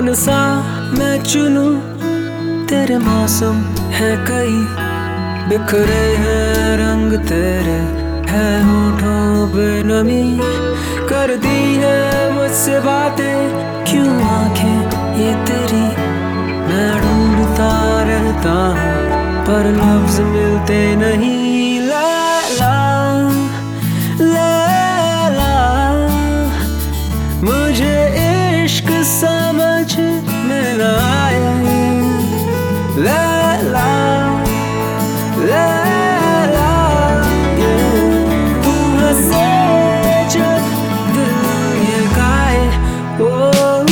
कौन सा मैं चुनूं, तेरे मौसम है कई, बिखरे हैं रंग तेरे, है होठों पे नमी, कर दी है मुझसे बातें क्यों आंखें ये तेरी। मैं ढूंढता रहता हूँ पर लफ्ज मिलते नहीं। लैला लैला मुझे इश्क समझ में न आए। लैला लैला तू हंसे जब दिल ये गाए। ओ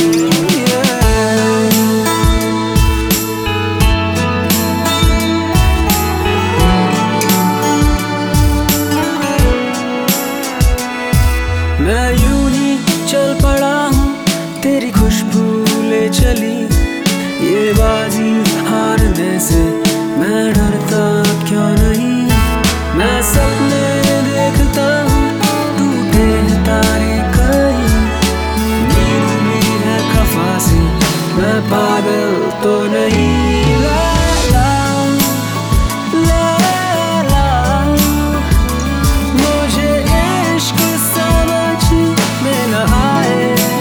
मैं यूं ही चल पड़ा हूँ, तेरी खुशबू ले चली, ये बाजी हारने से मैं डरता क्यों नहीं। मैं सपने देखता हूँ, टूटे हैं तारे कहीं, नींद भी है खफा सी, मैं पागल तो नहीं। लैला लैला मुझे इश्क समझ में न आए।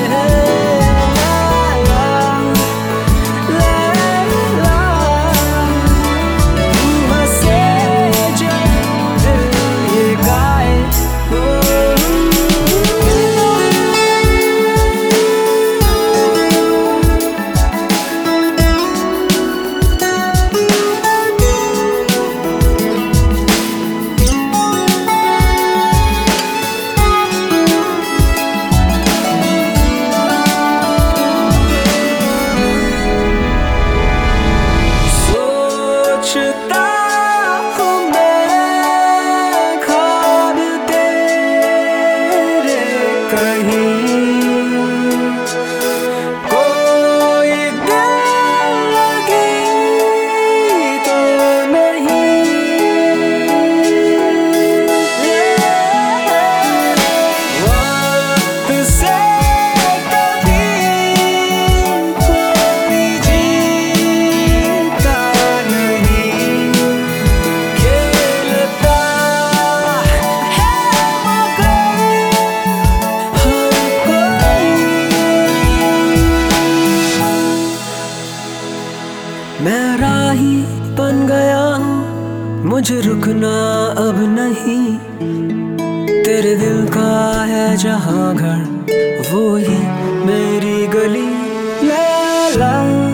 मैं राही बन गया हूँ, मुझे रुकना अब नहीं, तेरे दिल का है जहाँ घर वो ही मेरी गली। लैला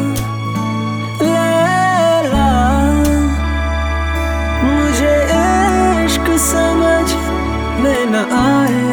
लैला मुझे इश्क समझ में न आए।